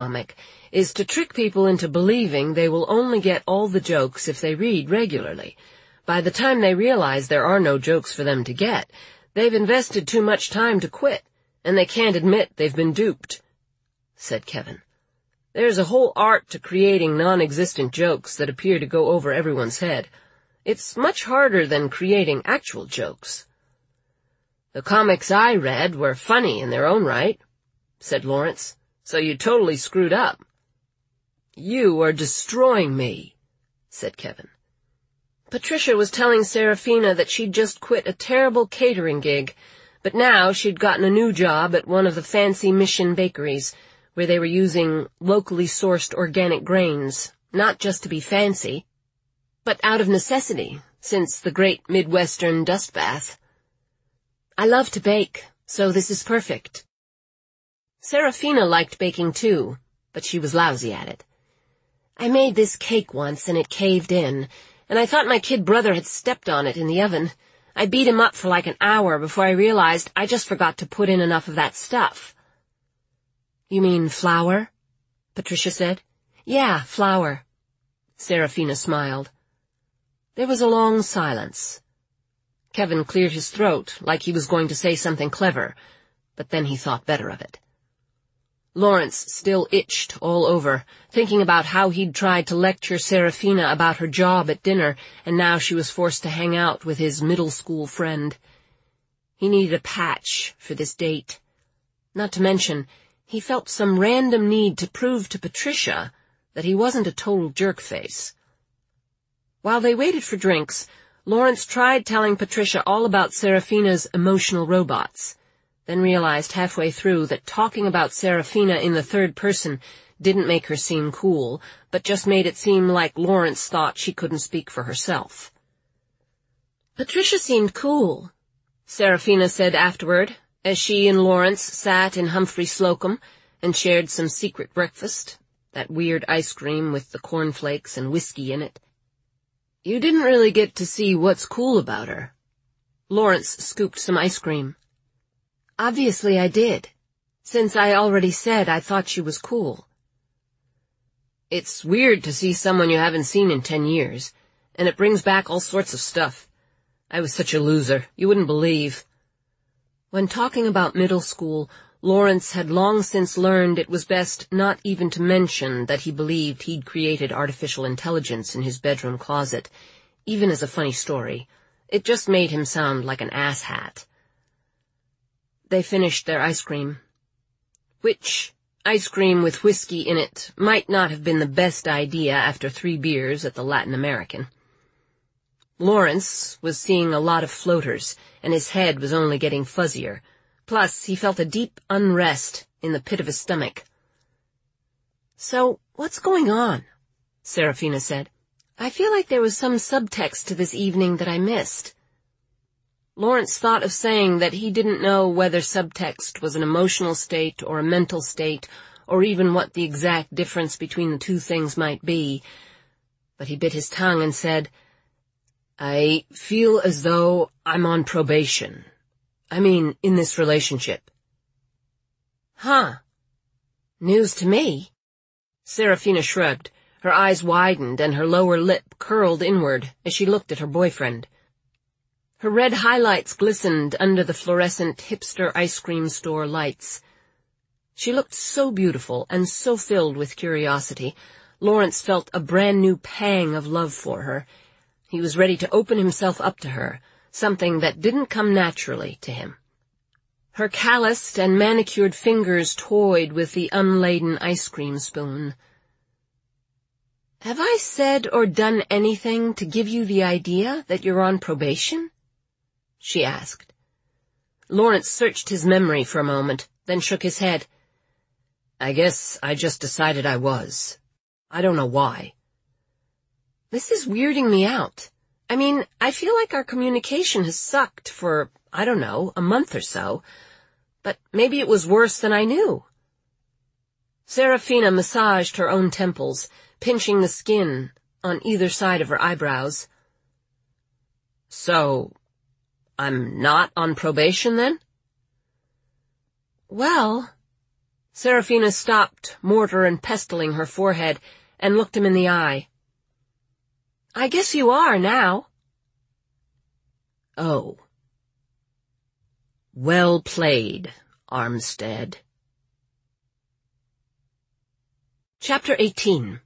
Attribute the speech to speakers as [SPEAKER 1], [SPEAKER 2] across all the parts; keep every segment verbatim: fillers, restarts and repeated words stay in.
[SPEAKER 1] comic is to trick people into believing they will only get all the jokes if they read regularly. By the time they realize there are no jokes for them to get, they've invested too much time to quit, and they can't admit they've been duped," said Kevin. "There's a whole art to creating non-existent jokes that appear to go over everyone's head. It's much harder than creating actual jokes." "The comics I read were funny in their own right," said Lawrence, "so you totally screwed up." "You are destroying me," said Kevin. Patricia was telling Serafina that she'd just quit a terrible catering gig, but now she'd gotten a new job at one of the fancy mission bakeries, where they were using locally sourced organic grains, not just to be fancy, but out of necessity, since the great Midwestern dust bath. "I love to bake, so this is perfect." Serafina liked baking too, but she was lousy at it. "I made this cake once and it caved in, and I thought my kid brother had stepped on it in the oven. I beat him up for like an hour before I realized I just forgot to put in enough of that stuff." "You mean flour?" Patricia said. "Yeah, flour." Serafina smiled. There was a long silence. Kevin cleared his throat like he was going to say something clever, but then he thought better of it. Lawrence still itched all over, thinking about how he'd tried to lecture Serafina about her job at dinner, and now she was forced to hang out with his middle school friend. He needed a patch for this date. Not to mention, he felt some random need to prove to Patricia that he wasn't a total jerk-face. While they waited for drinks, Lawrence tried telling Patricia all about Serafina's emotional robots, then realized halfway through that talking about Serafina in the third person didn't make her seem cool, but just made it seem like Lawrence thought she couldn't speak for herself. "Patricia seemed cool," Serafina said afterward, as she and Lawrence sat in Humphrey Slocum and shared some secret breakfast, that weird ice cream with the cornflakes and whiskey in it. "You didn't really get to see what's cool about her." Lawrence scooped some ice cream. "Obviously I did, since I already said I thought she was cool." "It's weird to see someone you haven't seen in ten years, and it brings back all sorts of stuff. I was such a loser, you wouldn't believe." When talking about middle school, Lawrence had long since learned it was best not even to mention that he believed he'd created artificial intelligence in his bedroom closet, even as a funny story. It just made him sound like an asshat. They finished their ice cream. Which, ice cream with whiskey in it, might not have been the best idea after three beers at the Latin American. Lawrence was seeing a lot of floaters, and his head was only getting fuzzier. Plus, he felt a deep unrest in the pit of his stomach. "So, what's going on?" Serafina said. "I feel like there was some subtext to this evening that I missed." Lawrence thought of saying that he didn't know whether subtext was an emotional state or a mental state, or even what the exact difference between the two things might be, but he bit his tongue and said, "I feel as though I'm on probation. I mean, in this relationship." "Huh. News to me." Serafina shrugged. Her eyes widened and her lower lip curled inward as she looked at her boyfriend. Her red highlights glistened under the fluorescent hipster ice cream store lights. She looked so beautiful and so filled with curiosity, Lawrence felt a brand-new pang of love for her. He was ready to open himself up to her, something that didn't come naturally to him. Her calloused and manicured fingers toyed with the unladen ice cream spoon. "Have I said or done anything to give you the idea that you're on probation?" she asked. Lawrence searched his memory for a moment, then shook his head. "I guess I just decided I was. I don't know why." "This is weirding me out. I mean, I feel like our communication has sucked for, I don't know, a month or so, but maybe it was worse than I knew." Serafina massaged her own temples, pinching the skin on either side of her eyebrows. "So, I'm not on probation, then?" "Well," Serafina stopped mortar and pestling her forehead and looked him in the eye. "I guess you are now."
[SPEAKER 2] "Oh. Well played, Armstead."
[SPEAKER 1] Chapter eighteen.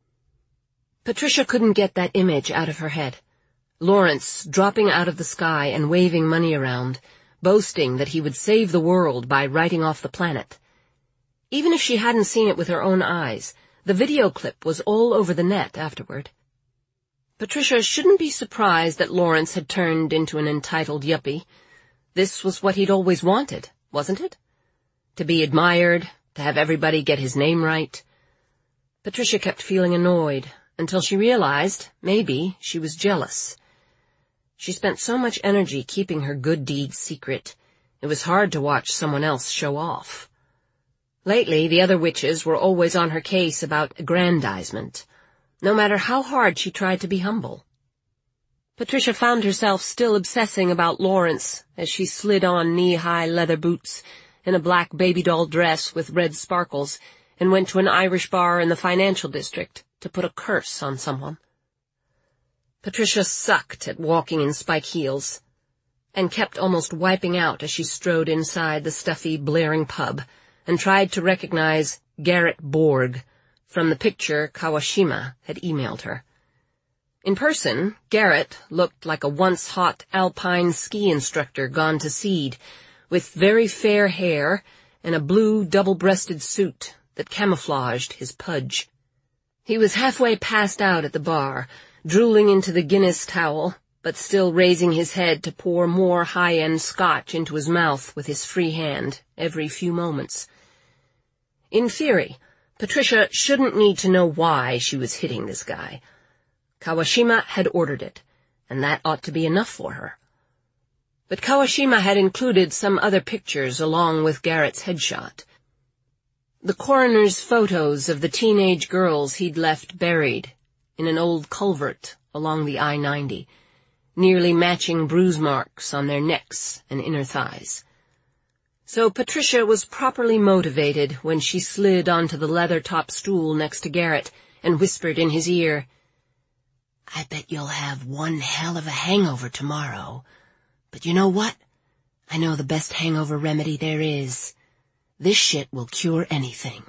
[SPEAKER 1] Patricia couldn't get that image out of her head. Lawrence dropping out of the sky and waving money around, boasting that he would save the world by writing off the planet. Even if she hadn't seen it with her own eyes, the video clip was all over the net afterward. Patricia shouldn't be surprised that Lawrence had turned into an entitled yuppie. This was what he'd always wanted, wasn't it? To be admired, to have everybody get his name right. Patricia kept feeling annoyed, until she realized, maybe, she was jealous. She spent so much energy keeping her good deeds secret, it was hard to watch someone else show off. Lately, the other witches were always on her case about aggrandizement, no matter how hard she tried to be humble. Patricia found herself still obsessing about Lawrence as she slid on knee-high leather boots and a black baby-doll dress with red sparkles and went to an Irish bar in the financial district to put a curse on someone. Patricia sucked at walking in spike heels and kept almost wiping out as she strode inside the stuffy, blaring pub and tried to recognize Garrett Borg from the picture Kawashima had emailed her. In person, Garrett looked like a once-hot alpine ski instructor gone to seed, with very fair hair and a blue double-breasted suit that camouflaged his pudge. He was halfway passed out at the bar, drooling into the Guinness towel, but still raising his head to pour more high-end scotch into his mouth with his free hand every few moments. In theory, Patricia shouldn't need to know why she was hitting this guy. Kawashima had ordered it, and that ought to be enough for her. But Kawashima had included some other pictures along with Garrett's headshot. The coroner's photos of the teenage girls he'd left buried in an old culvert along the I ninety, nearly matching bruise marks on their necks and inner thighs. So Patricia was properly motivated when she slid onto the leather-top stool next to Garrett and whispered in his ear, "I bet you'll have one hell of a hangover tomorrow. But you know what? I know the best hangover remedy there is. This shit will cure anything."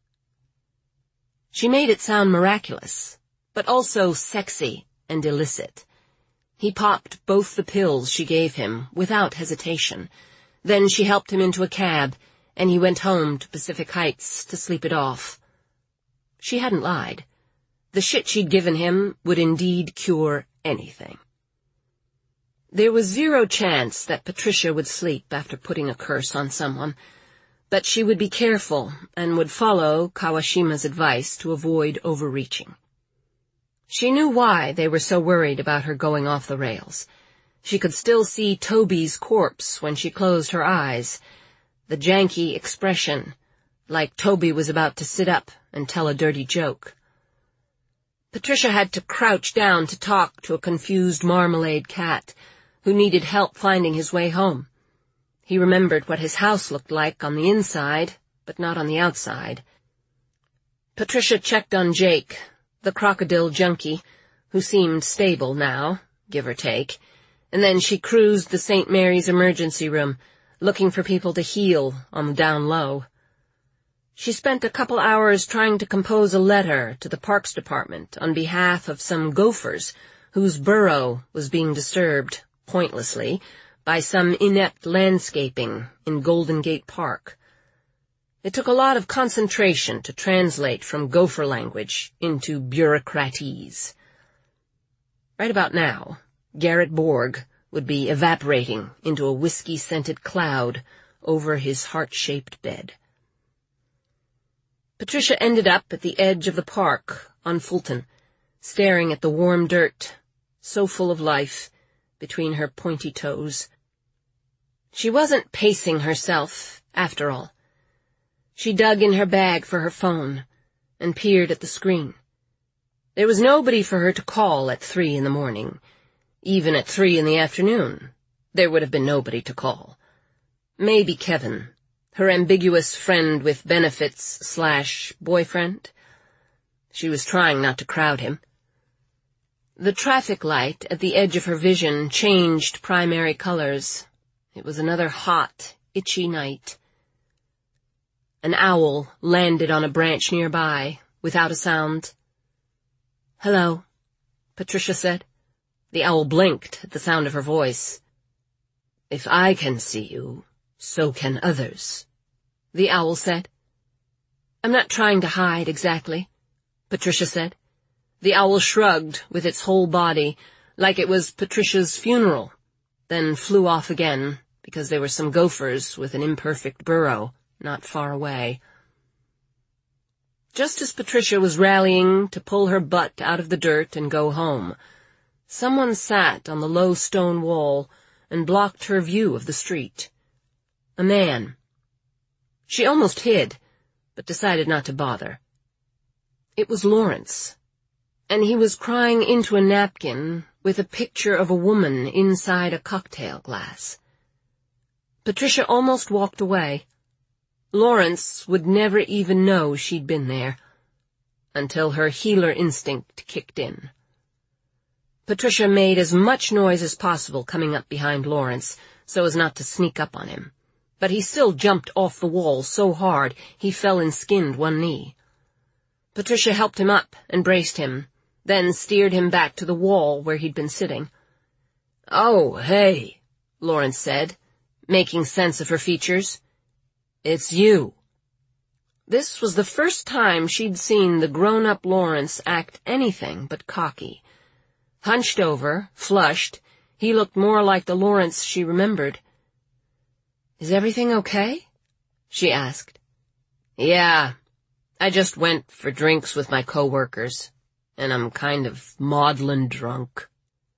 [SPEAKER 1] She made it sound miraculous, but also sexy and illicit. He popped both the pills she gave him without hesitation. Then she helped him into a cab, and he went home to Pacific Heights to sleep it off. She hadn't lied. The shit she'd given him would indeed cure anything. There was zero chance that Patricia would sleep after putting a curse on someone, but she would be careful and would follow Kawashima's advice to avoid overreaching. She knew why they were so worried about her going off the rails. She could still see Toby's corpse when she closed her eyes, the janky expression, like Toby was about to sit up and tell a dirty joke. Patricia had to crouch down to talk to a confused marmalade cat who needed help finding his way home. He remembered what his house looked like on the inside, but not on the outside. Patricia checked on Jake, the crocodile junkie, who seemed stable now, give or take, and then she cruised the Saint Mary's emergency room, looking for people to heal on the down low. She spent a couple hours trying to compose a letter to the Parks Department on behalf of some gophers whose burrow was being disturbed, pointlessly, by some inept landscaping in Golden Gate Park. It took a lot of concentration to translate from gopher language into bureaucratese. Right about now, Garrett Borg would be evaporating into a whiskey-scented cloud over his heart-shaped bed. Patricia ended up at the edge of the park on Fulton, staring at the warm dirt, so full of life, between her pointy toes. She wasn't pacing herself, after all. She dug in her bag for her phone and peered at the screen. There was nobody for her to call at three in the morning. Even at three in the afternoon, there would have been nobody to call. Maybe Kevin, Her ambiguous friend with benefits slash boyfriend? She was trying not to crowd him. The traffic light at the edge of her vision changed primary colors. It was another hot, itchy night. An owl landed on a branch nearby, without a sound. "Hello," Patricia said. The owl blinked at the sound of her voice. "If I can see you, so can others," the owl said. "I'm not trying to hide, exactly," Patricia said. The owl shrugged with its whole body, like it was Patricia's funeral, then flew off again, because there were some gophers with an imperfect burrow not far away. Just as Patricia was rallying to pull her butt out of the dirt and go home, someone sat on the low stone wall and blocked her view of the street. A man. She almost hid, but decided not to bother. It was Lawrence, and he was crying into a napkin with a picture of a woman inside a cocktail glass. Patricia almost walked away. Lawrence would never even know she'd been there, until her healer instinct kicked in. Patricia made as much noise as possible coming up behind Lawrence, so as not to sneak up on him, but he still jumped off the wall so hard he fell and skinned one knee. Patricia helped him up and braced him, then steered him back to the wall where he'd been sitting. "Oh, hey," Lawrence said, making sense of her features. "It's you." This was the first time she'd seen the grown-up Lawrence act anything but cocky. Hunched over, flushed, he looked more like the Lawrence she remembered. "Is everything okay?" she asked. "Yeah, I just went for drinks with my coworkers, and I'm kind of maudlin drunk."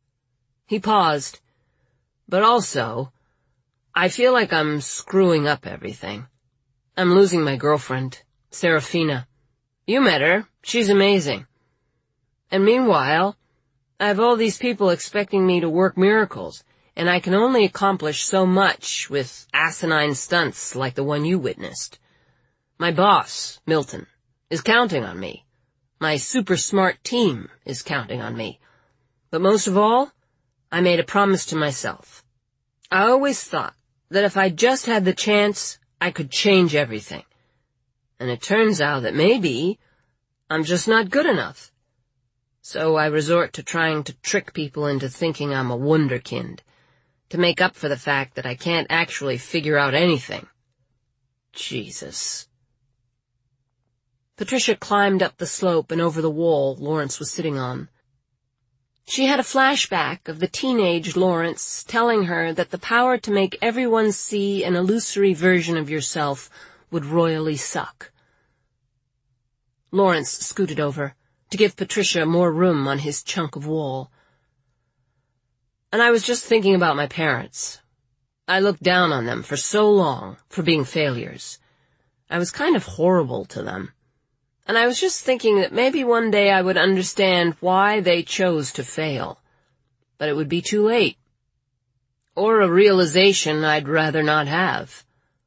[SPEAKER 1] He paused. "But also, I feel like I'm screwing up everything. I'm losing my girlfriend, Serafina. You met her. She's amazing. And meanwhile, I have all these people expecting me to work miracles, and I can only accomplish so much with asinine stunts like the one you witnessed. My boss, Milton, is counting on me. My super smart team is counting on me. But most of all, I made a promise to myself. I always thought that if I just had the chance, I could change everything. And it turns out that maybe I'm just not good enough. So I resort to trying to trick people into thinking I'm a wunderkind, to make up for the fact that I can't actually figure out anything. Jesus." Patricia climbed up the slope and over the wall Lawrence was sitting on. She had a flashback of the teenage Lawrence telling her that the power to make everyone see an illusory version of yourself would royally suck. Lawrence scooted over to give Patricia more room on his chunk of wall. "And I was just thinking about my parents. I looked down on them for so long for being failures. I was kind of horrible to them. And I was just thinking that maybe one day I would understand why they chose to fail. But it would be too late. Or a realization I'd rather not have."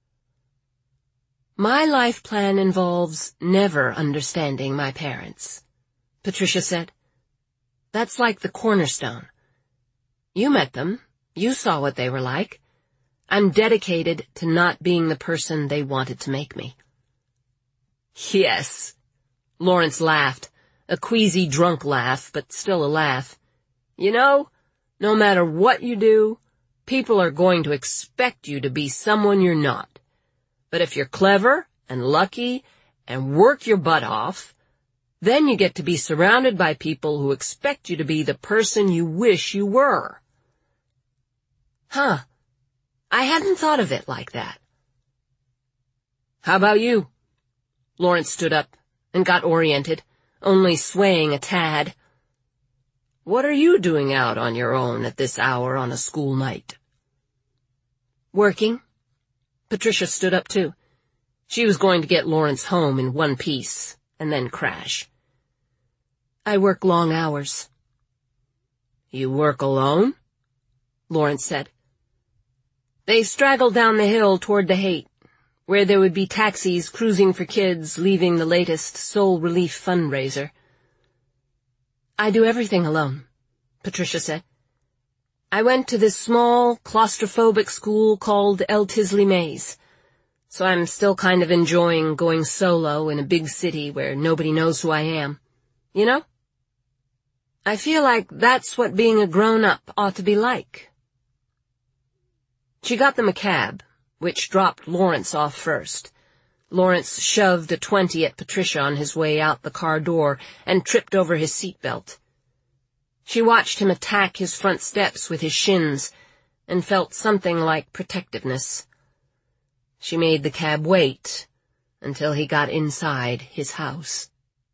[SPEAKER 1] "My life plan involves never understanding my parents," Patricia said. "That's like the cornerstone. You met them. You saw what they were like. I'm dedicated to not being the person they wanted to make me." "Yes." Lawrence laughed, a queasy drunk laugh, but still a laugh. "You know, no matter what you do, people are going to expect you to be someone you're not. But if you're clever and lucky and work your butt off, then you get to be surrounded by people who expect you to be the person you wish you were." "Huh. I hadn't thought of it like that." "How about you?" Lawrence stood up and got oriented, only swaying a tad. "What are you doing out on your own at this hour on a school night?" "Working." Patricia stood up too. She was going to get Lawrence home in one piece, and then crash. "I work long hours." "You work alone?" Lawrence said. They straggled down the hill toward the Haight, where there would be taxis cruising for kids leaving the latest soul relief fundraiser. "I do everything alone," Patricia said. "I went to this small, claustrophobic school called El Tisley Maze, so I'm still kind of enjoying going solo in a big city where nobody knows who I am. You know? I feel like that's what being a grown-up ought to be like." She got them a cab, which dropped Lawrence off first. Lawrence shoved a twenty at Patricia on his way out the car door and tripped over his seatbelt. She watched him attack his front steps with his shins and felt something like protectiveness. She made the cab wait until he got inside his house.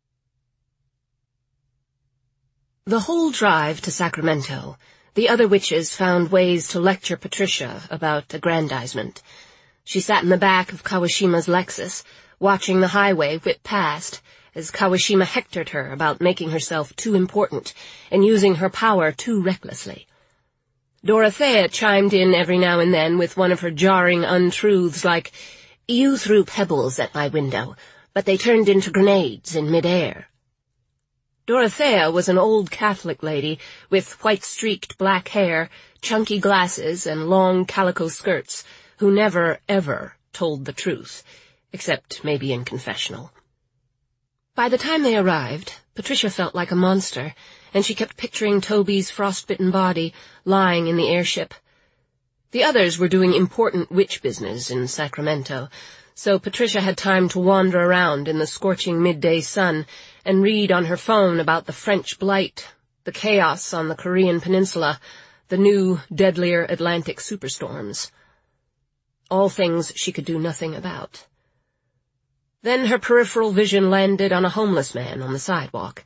[SPEAKER 1] The whole drive to Sacramento, the other witches found ways to lecture Patricia about aggrandizement. She sat in the back of Kawashima's Lexus, watching the highway whip past, as Kawashima hectored her about making herself too important and using her power too recklessly. Dorothea chimed in every now and then with one of her jarring untruths like, "You threw pebbles at my window, but they turned into grenades in mid-air." Dorothea was an old Catholic lady with white-streaked black hair, chunky glasses, and long calico skirts, who never, ever told the truth, except maybe in confessional. By the time they arrived, Patricia felt like a monster, and she kept picturing Toby's frostbitten body lying in the airship. The others were doing important witch business in Sacramento, so Patricia had time to wander around in the scorching midday sun and read on her phone about the French blight, the chaos on the Korean peninsula, the new, deadlier Atlantic superstorms. All things she could do nothing about. Then her peripheral vision landed on a homeless man on the sidewalk.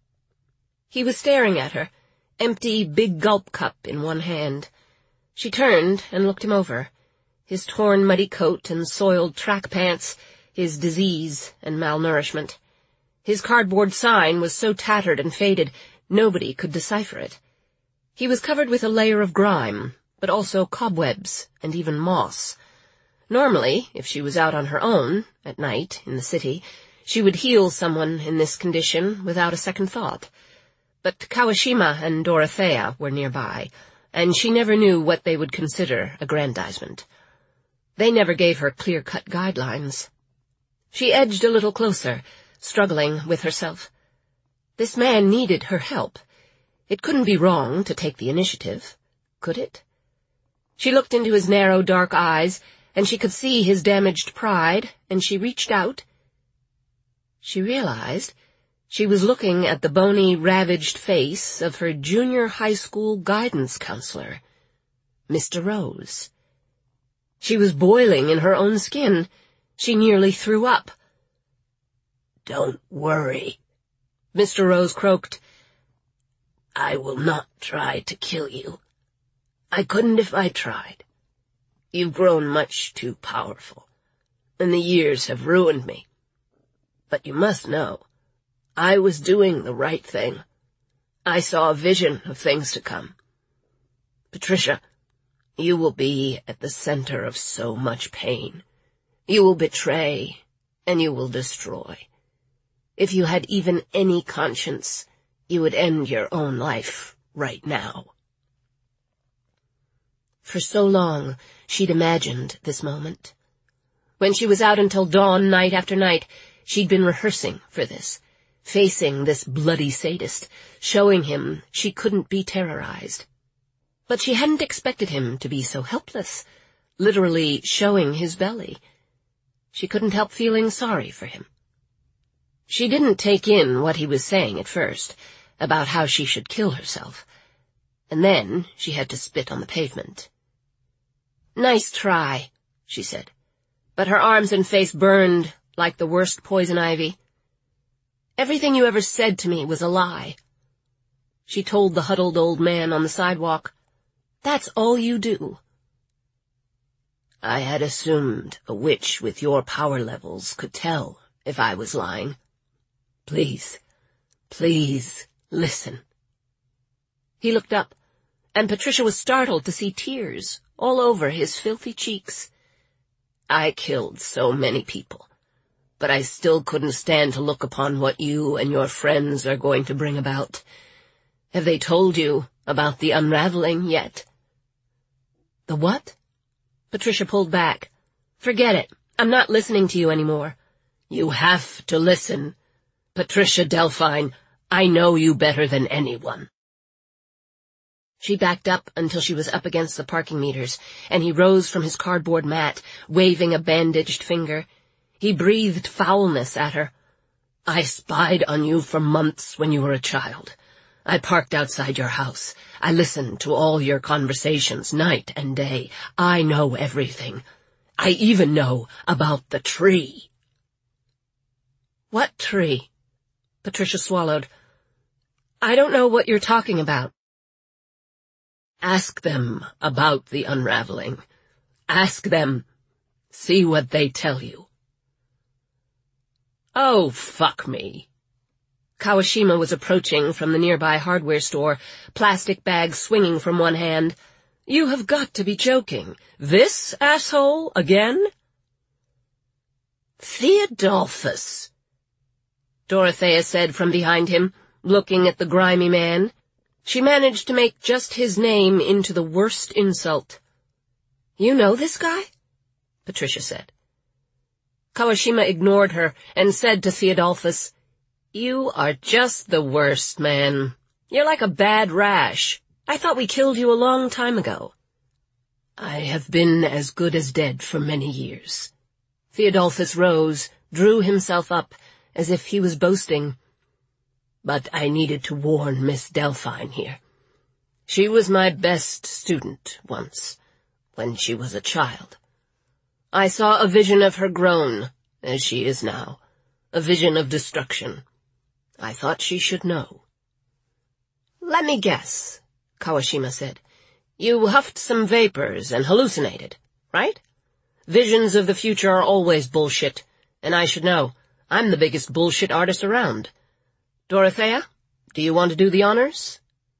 [SPEAKER 1] He was staring at her, empty big gulp cup in one hand. She turned and looked him over, his torn muddy coat and soiled track pants, his disease and malnourishment. His cardboard sign was so tattered and faded, nobody could decipher it. He was covered with a layer of grime, but also cobwebs and even moss. Normally, if she was out on her own, at night, in the city, she would heal someone in this condition without a second thought. But Kawashima and Dorothea were nearby, and she never knew what they would consider aggrandizement. They never gave her clear-cut guidelines. She edged a little closer, struggling with herself. This man needed her help. It couldn't be wrong to take the initiative, could it? She looked into his narrow, dark eyes, and she could see his damaged pride, and she reached out. She realized she was looking at the bony, ravaged face of her junior high school guidance counselor, Mister Rose. She was boiling in her own skin. She nearly threw up. "Don't worry," Mister Rose croaked. "I will not try to kill you. I couldn't if I tried. You've grown much too powerful, and the years have ruined me. But you must know, I was doing the right thing. I saw a vision of things to come. Patricia, you will be at the center of so much pain. You will betray, and you will destroy. If you had even any conscience, you would end your own life right now." For so long, she'd imagined this moment. When she was out until dawn night after night, she'd been rehearsing for this, facing this bloody sadist, showing him she couldn't be terrorized. But she hadn't expected him to be so helpless, literally showing his belly. She couldn't help feeling sorry for him. She didn't take in what he was saying at first, about how she should kill herself. And then she had to spit on the pavement. "Nice try," she said, but her arms and face burned like the worst poison ivy. "Everything you ever said to me was a lie." She told the huddled old man on the sidewalk, "That's all you do." "I had assumed a witch with your power levels could tell if I was lying. Please, please, listen." He looked up, and Patricia was startled to see tears all over his filthy cheeks. I killed so many people, but I still couldn't stand to look upon what you and your friends are going to bring about. Have they told you about the unraveling yet?" "The what?" Patricia pulled back. "Forget it. I'm not listening to you anymore." "You have to listen. Patricia Delphine, I know you better than anyone." She backed up until she was up against the parking meters, and he rose from his cardboard mat, waving a bandaged finger. He breathed foulness at her. "I spied on you for months when you were a child. I parked outside your house. I listened to all your conversations night and day. I know everything. I even know about the tree." "What tree?" Patricia swallowed. "I don't know what you're talking about." "Ask them about the unraveling. Ask them. See what they tell you." "Oh, fuck me." Kawashima was approaching from the nearby hardware store, plastic bags swinging from one hand. "You have got to be joking. This asshole again?" "Theodolphus," Dorothea said from behind him, looking at the grimy man. She managed to make just his name into the worst insult. "You know this guy?" Patricia said. Kawashima ignored her and said to Theodolphus, "You are just the worst, man. You're like a bad rash. I thought we killed you a long time ago." "I have been as good as dead for many years." Theodolphus rose, drew himself up, as if he was boasting. "But I needed to warn Miss Delphine here. She was my best student once, when she was a child. I saw a vision of her grown, as she is now, a vision of destruction. I thought she should know." "Let me guess," Kawashima said. "You huffed some vapors and hallucinated, right? Visions of the future are always bullshit, and I should know. I'm the biggest bullshit artist around. Dorothea, do you want to do the honors?"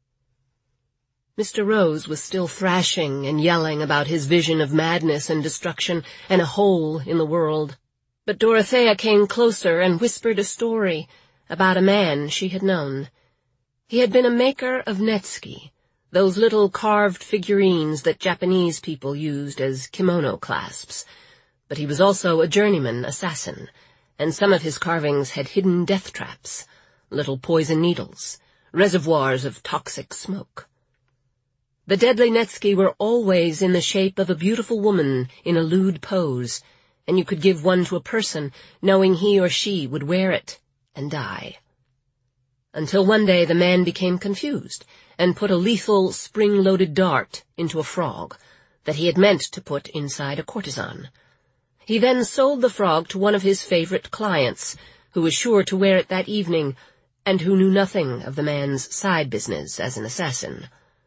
[SPEAKER 1] Mister Rose was still thrashing and yelling about his vision of madness and destruction and a hole in the world. But Dorothea came closer and whispered a story about a man she had known. He had been a maker of netsuke, those little carved figurines that Japanese people used as kimono clasps. But he was also a journeyman assassin, and some of his carvings had hidden death traps, little poison needles, reservoirs of toxic smoke. The deadly netsuke were always in the shape of a beautiful woman in a lewd pose, and you could give one to a person, knowing he or she would wear it and die. Until one day the man became confused and put a lethal spring-loaded dart into a frog that he had meant to put inside a courtesan. He then sold the frog to one of his favorite clients, who was sure to wear it that evening, and who knew nothing of the man's side business as an assassin.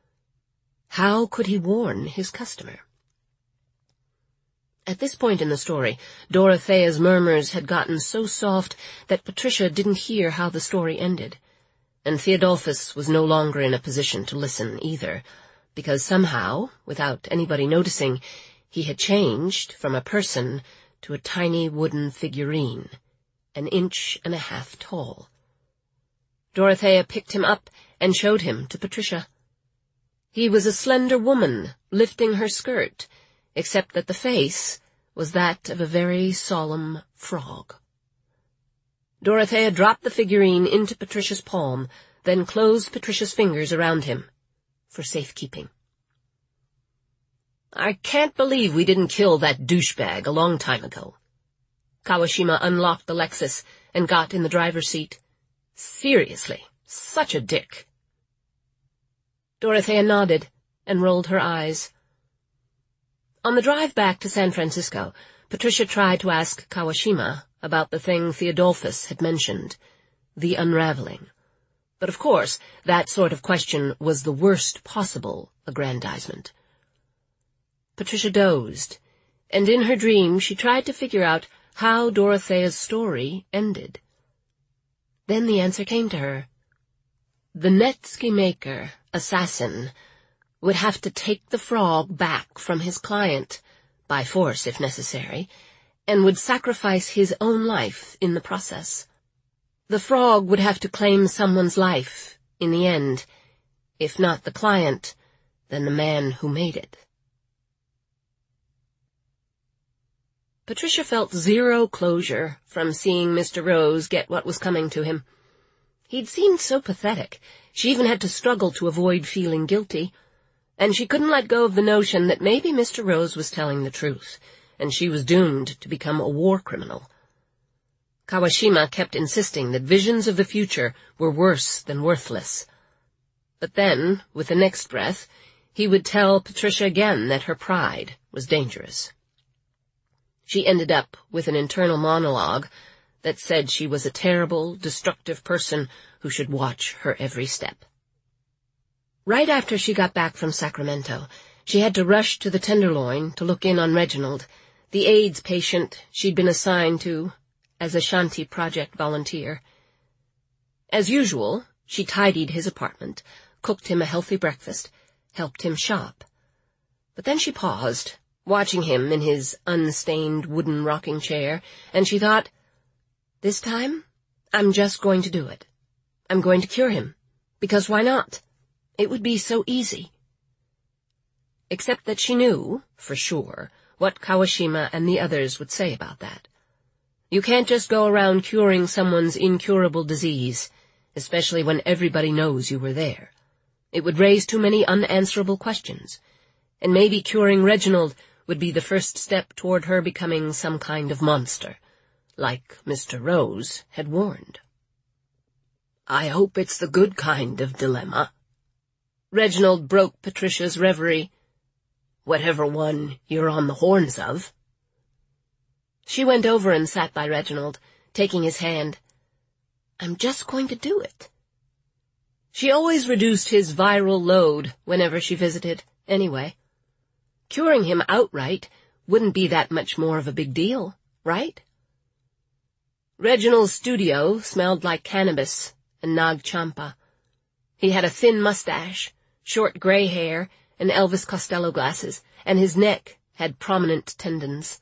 [SPEAKER 1] How could he warn his customer? At this point in the story, Dorothea's murmurs had gotten so soft that Patricia didn't hear how the story ended, and Theodolphus was no longer in a position to listen either, because somehow, without anybody noticing, he had changed from a person to a tiny wooden figurine, an inch and a half tall. Dorothea picked him up and showed him to Patricia. He was a slender woman, lifting her skirt, except that the face was that of a very solemn frog. Dorothea dropped the figurine into Patricia's palm, then closed Patricia's fingers around him, for safekeeping. "I can't believe we didn't kill that douchebag a long time ago." Kawashima unlocked the Lexus and got in the driver's seat. "Seriously, such a dick." Dorothea nodded and rolled her eyes. On the drive back to San Francisco, Patricia tried to ask Kawashima about the thing Theodolphus had mentioned, the unraveling. But of course, that sort of question was the worst possible aggrandizement. Patricia dozed, and in her dream she tried to figure out how Dorothea's story ended. Then the answer came to her. The netsuke maker, assassin, would have to take the frog back from his client, by force if necessary, and would sacrifice his own life in the process. The frog would have to claim someone's life in the end, if not the client, then the man who made it. Patricia felt zero closure from seeing Mister Rose get what was coming to him. He'd seemed so pathetic, she even had to struggle to avoid feeling guilty, and she couldn't let go of the notion that maybe Mister Rose was telling the truth, and she was doomed to become a war criminal. Kawashima kept insisting that visions of the future were worse than worthless. But then, with the next breath, he would tell Patricia again that her pride was dangerous. She ended up with an internal monologue that said she was a terrible, destructive person who should watch her every step. Right after she got back from Sacramento, she had to rush to the Tenderloin to look in on Reginald, the AIDS patient she'd been assigned to as a Shanti Project volunteer. As usual, she tidied his apartment, cooked him a healthy breakfast, helped him shop. But then she paused, watching him in his unstained wooden rocking chair, and she thought, this time, I'm just going to do it. I'm going to cure him, because why not? It would be so easy. Except that she knew, for sure, what Kawashima and the others would say about that. You can't just go around curing someone's incurable disease, especially when everybody knows you were there. It would raise too many unanswerable questions, and maybe curing Reginald would be the first step toward her becoming some kind of monster, like Mister Rose had warned. I hope it's the good kind of dilemma. Reginald broke Patricia's reverie. Whatever one you're on the horns of. She went over and sat by Reginald, taking his hand. I'm just going to do it. She always reduced his viral load whenever she visited, anyway. Curing him outright wouldn't be that much more of a big deal, right? Reginald's studio smelled like cannabis and Nag Champa. He had a thin mustache, short gray hair, and Elvis Costello glasses, and his neck had prominent tendons.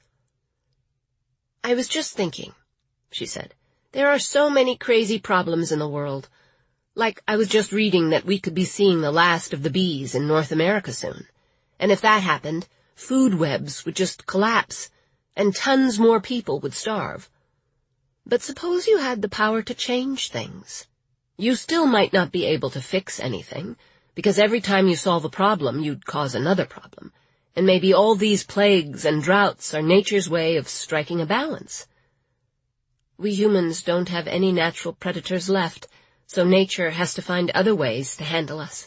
[SPEAKER 1] I was just thinking, she said, there are so many crazy problems in the world. Like I was just reading that we could be seeing the last of the bees in North America soon. And if that happened, food webs would just collapse, and tons more people would starve. But suppose you had the power to change things. You still might not be able to fix anything, because every time you solve a problem, you'd cause another problem. And maybe all these plagues and droughts are nature's way of striking a balance. We humans don't have any natural predators left, so nature has to find other ways to handle us.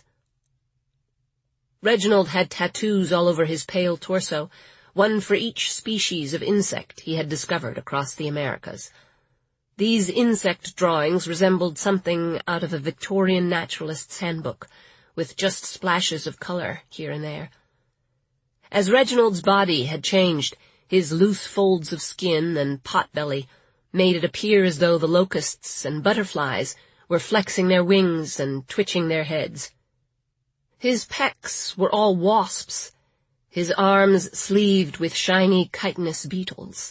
[SPEAKER 1] Reginald had tattoos all over his pale torso, one for each species of insect he had discovered across the Americas. These insect drawings resembled something out of a Victorian naturalist's handbook, with just splashes of color here and there. As Reginald's body had changed, his loose folds of skin and potbelly made it appear as though the locusts and butterflies were flexing their wings and twitching their heads. His pecs were all wasps, his arms sleeved with shiny chitinous beetles.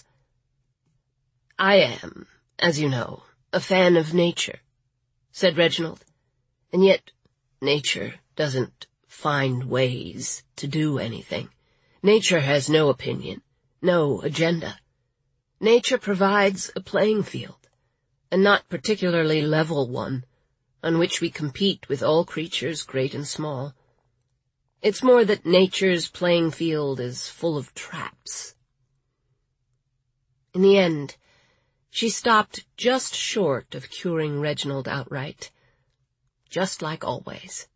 [SPEAKER 1] I am, as you know, a fan of nature, said Reginald, and yet nature doesn't find ways to do anything. Nature has no opinion, no agenda. Nature provides a playing field, a not particularly level one, on which we compete with all creatures great and small. It's more that nature's playing field is full of traps. In the end, she stopped just short of curing Reginald outright, just like always.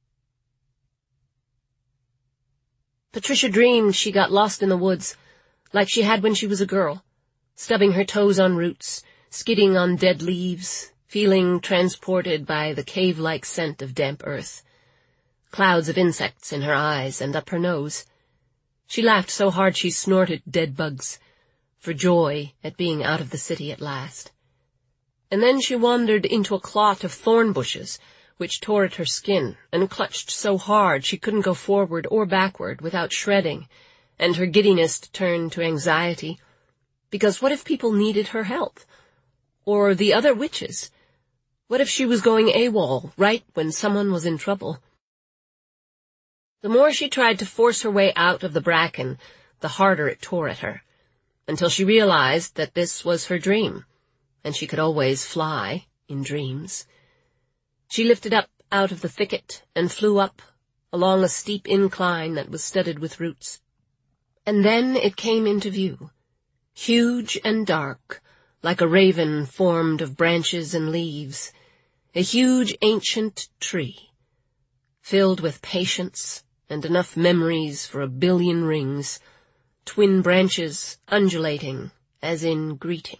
[SPEAKER 1] Patricia dreamed she got lost in the woods, like she had when she was a girl, stubbing her toes on roots, skidding on dead leaves, feeling transported by the cave-like scent of damp earth, clouds of insects in her eyes and up her nose. She laughed so hard she snorted dead bugs, for joy at being out of the city at last. And then she wandered into a clot of thorn bushes, which tore at her skin and clutched so hard she couldn't go forward or backward without shredding, and her giddiness turned to anxiety. Because what if people needed her help? Or the other witches? What if she was going AWOL right when someone was in trouble? The more she tried to force her way out of the bracken, the harder it tore at her, until she realized that this was her dream, and she could always fly in dreams. She lifted up out of the thicket and flew up along a steep incline that was studded with roots. And then it came into view, huge and dark, like a raven formed of branches and leaves, a huge ancient tree, filled with patience and enough memories for a billion rings, twin branches undulating as in greeting.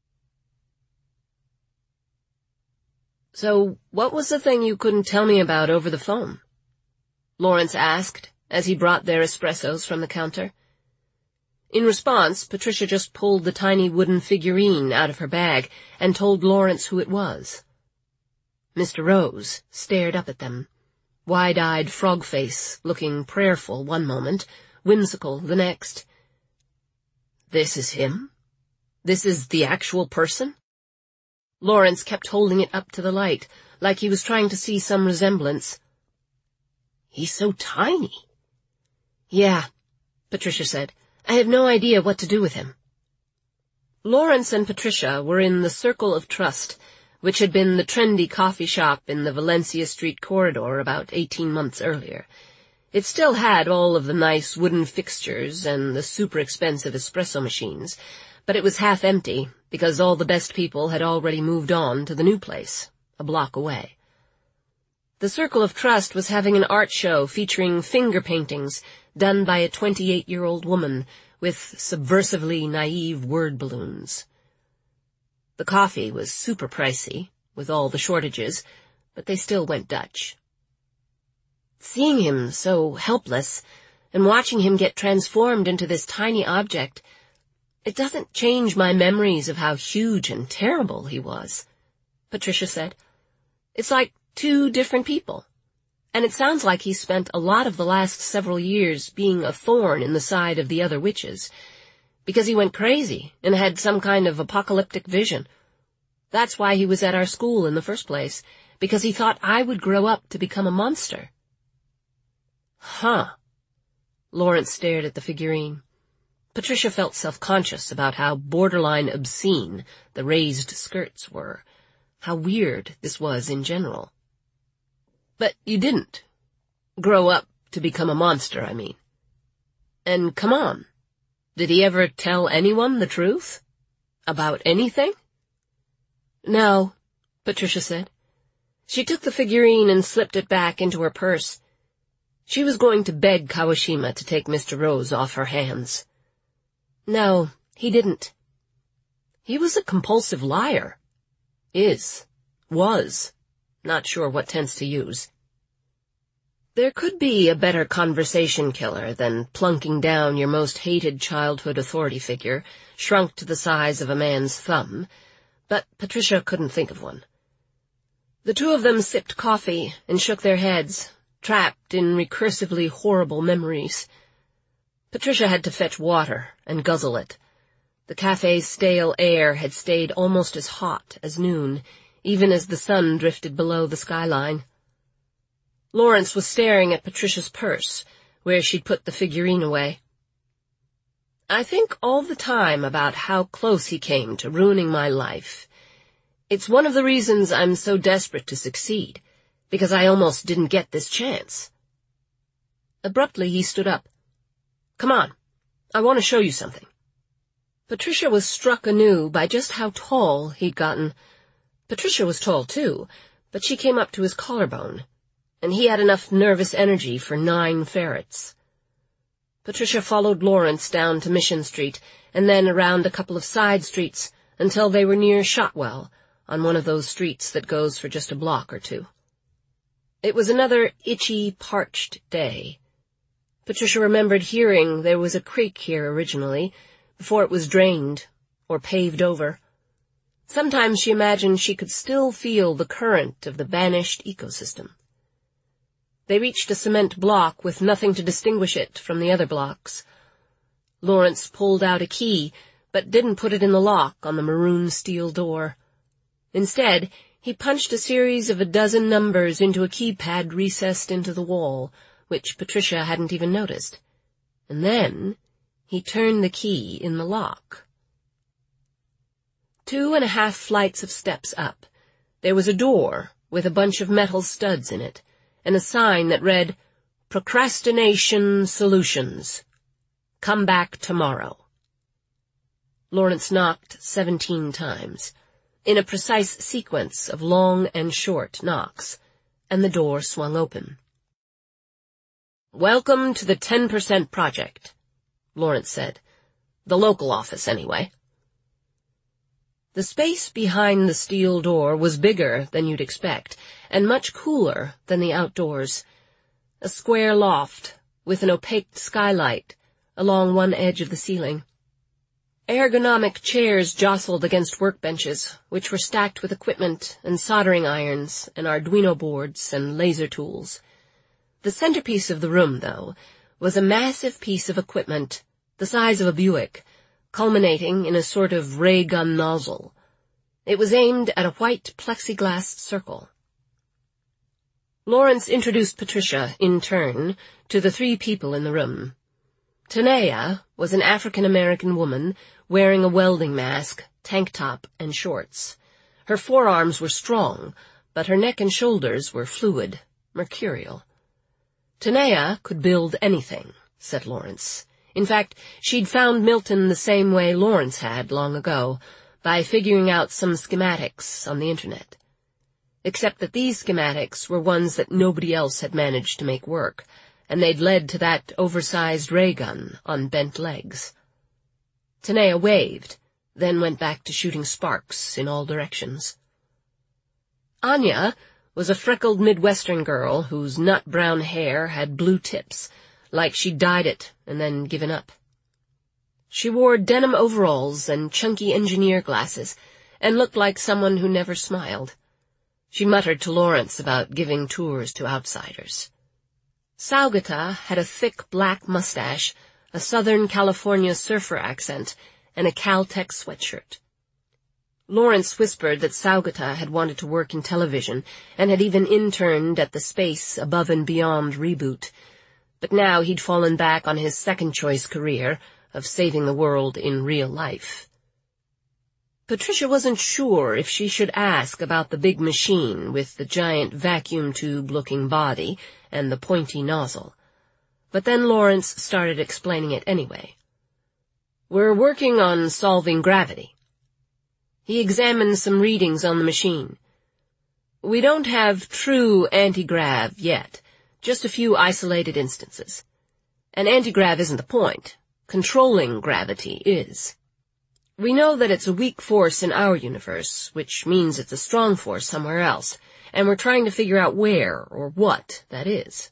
[SPEAKER 1] "So what was the thing you couldn't tell me about over the phone?" Lawrence asked as he brought their espressos from the counter. In response, Patricia just pulled the tiny wooden figurine out of her bag and told Lawrence who it was. Mister Rose stared up at them, wide-eyed frog face, looking prayerful one moment, whimsical the next. "This is him? This is the actual person?" Lawrence kept holding it up to the light, like he was trying to see some resemblance. "He's so tiny." "Yeah," Patricia said. "I have no idea what to do with him." Lawrence and Patricia were in the Circle of Trust, which had been the trendy coffee shop in the Valencia Street corridor about eighteen months earlier. It still had all of the nice wooden fixtures and the super-expensive espresso machines, but it was half empty because all the best people had already moved on to the new place, a block away. The Circle of Trust was having an art show featuring finger paintings done by a twenty-eight-year-old woman with subversively naive word balloons. The coffee was super pricey, with all the shortages, but they still went Dutch. Seeing him so helpless, and watching him get transformed into this tiny object, it doesn't change my memories of how huge and terrible he was, Patricia said. It's like two different people. And it sounds like he spent a lot of the last several years being a thorn in the side of the other witches, because he went crazy and had some kind of apocalyptic vision. That's why he was at our school in the first place, because he thought I would grow up to become a monster. Huh. Lawrence stared at the figurine. Patricia felt self-conscious about how borderline obscene the raised skirts were, how weird this was in general. But you didn't. Grow up to become a monster, I mean. And come on, did he ever tell anyone the truth? About anything? No, Patricia said. She took the figurine and slipped it back into her purse. She was going to beg Kawashima to take Mister Rose off her hands. No, he didn't. He was a compulsive liar. Is. Was. Not sure what tense to use. There could be a better conversation killer than plunking down your most hated childhood authority figure, shrunk to the size of a man's thumb, but Patricia couldn't think of one. The two of them sipped coffee and shook their heads, trapped in recursively horrible memories. Patricia had to fetch water and guzzle it. The cafe's stale air had stayed almost as hot as noon, even as the sun drifted below the skyline. Lawrence was staring at Patricia's purse, where she'd put the figurine away. I think all the time about how close he came to ruining my life. It's one of the reasons I'm so desperate to succeed, because I almost didn't get this chance. Abruptly he stood up. Come on, I want to show you something. Patricia was struck anew by just how tall he'd gotten. Patricia was tall, too, but she came up to his collarbone, and he had enough nervous energy for nine ferrets. Patricia followed Lawrence down to Mission Street, and then around a couple of side streets, until they were near Shotwell, on one of those streets that goes for just a block or two. It was another itchy, parched day. Patricia remembered hearing there was a creek here originally, before it was drained or paved over. Sometimes she imagined she could still feel the current of the banished ecosystem. They reached a cement block with nothing to distinguish it from the other blocks. Lawrence pulled out a key, but didn't put it in the lock on the maroon steel door. Instead, he punched a series of a dozen numbers into a keypad recessed into the wall, which Patricia hadn't even noticed. And then he turned the key in the lock. Two and a half flights of steps up, there was a door with a bunch of metal studs in it, and a sign that read, Procrastination Solutions. Come back tomorrow. Lawrence knocked seventeen times, in a precise sequence of long and short knocks, and the door swung open. Welcome to the ten percent Project, Lawrence said. The local office, anyway. The space behind the steel door was bigger than you'd expect, and much cooler than the outdoors. A square loft, with an opaque skylight along one edge of the ceiling. Ergonomic chairs jostled against workbenches, which were stacked with equipment and soldering irons and Arduino boards and laser tools. The centerpiece of the room, though, was a massive piece of equipment the size of a Buick, culminating in a sort of ray gun nozzle. It was aimed at a white plexiglass circle. Lawrence introduced Patricia, in turn, to the three people in the room. Tanea was an African-American woman wearing a welding mask, tank top, and shorts. Her forearms were strong, but her neck and shoulders were fluid, mercurial. Tanea could build anything, said Lawrence. In fact, she'd found Milton the same way Lawrence had long ago, by figuring out some schematics on the internet. Except that these schematics were ones that nobody else had managed to make work, and they'd led to that oversized ray gun on bent legs. Tanea waved, then went back to shooting sparks in all directions. Anya was a freckled Midwestern girl whose nut-brown hair had blue tips, like she'd dyed it and then given up. She wore denim overalls and chunky engineer glasses, and looked like someone who never smiled. She muttered to Lawrence about giving tours to outsiders. Saugata had a thick black mustache, a Southern California surfer accent, and a Caltech sweatshirt. Lawrence whispered that Saugata had wanted to work in television, and had even interned at the Space Above and Beyond reboot, but now he'd fallen back on his second-choice career of saving the world in real life. Patricia wasn't sure if she should ask about the big machine with the giant vacuum tube-looking body and the pointy nozzle. But then Lawrence started explaining it anyway. We're working on solving gravity. He examined some readings on the machine. We don't have true anti-grav yet, just a few isolated instances. And anti-grav isn't the point. Controlling gravity is. We know that it's a weak force in our universe, which means it's a strong force somewhere else, and we're trying to figure out where or what that is.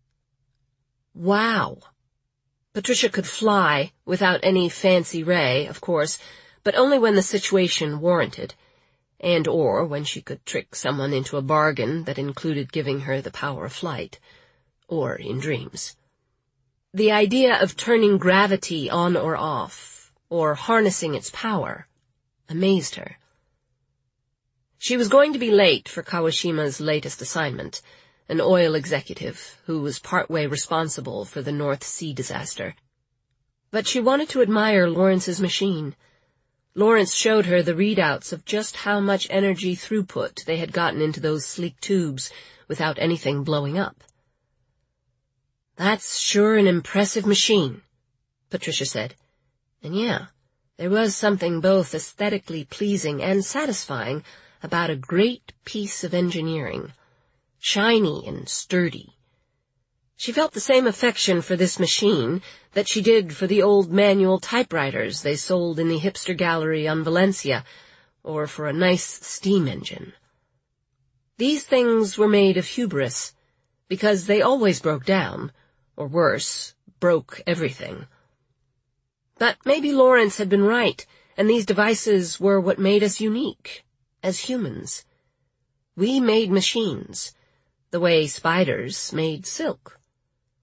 [SPEAKER 1] Wow. Patricia could fly without any fancy ray, of course, but only when the situation warranted, and or when she could trick someone into a bargain that included giving her the power of flight, or in dreams. The idea of turning gravity on or off, or harnessing its power, amazed her. She was going to be late for Kawashima's latest assignment, an oil executive who was partway responsible for the North Sea disaster. But she wanted to admire Lawrence's machine. Lawrence showed her the readouts of just how much energy throughput they had gotten into those sleek tubes without anything blowing up. That's sure an impressive machine, Patricia said. And yeah, there was something both aesthetically pleasing and satisfying about a great piece of engineering, shiny and sturdy. She felt the same affection for this machine that she did for the old manual typewriters they sold in the hipster gallery on Valencia, or for a nice steam engine. These things were made of hubris, because they always broke down, or worse, broke everything. But maybe Lawrence had been right, and these devices were what made us unique, as humans. We made machines, the way spiders made silk.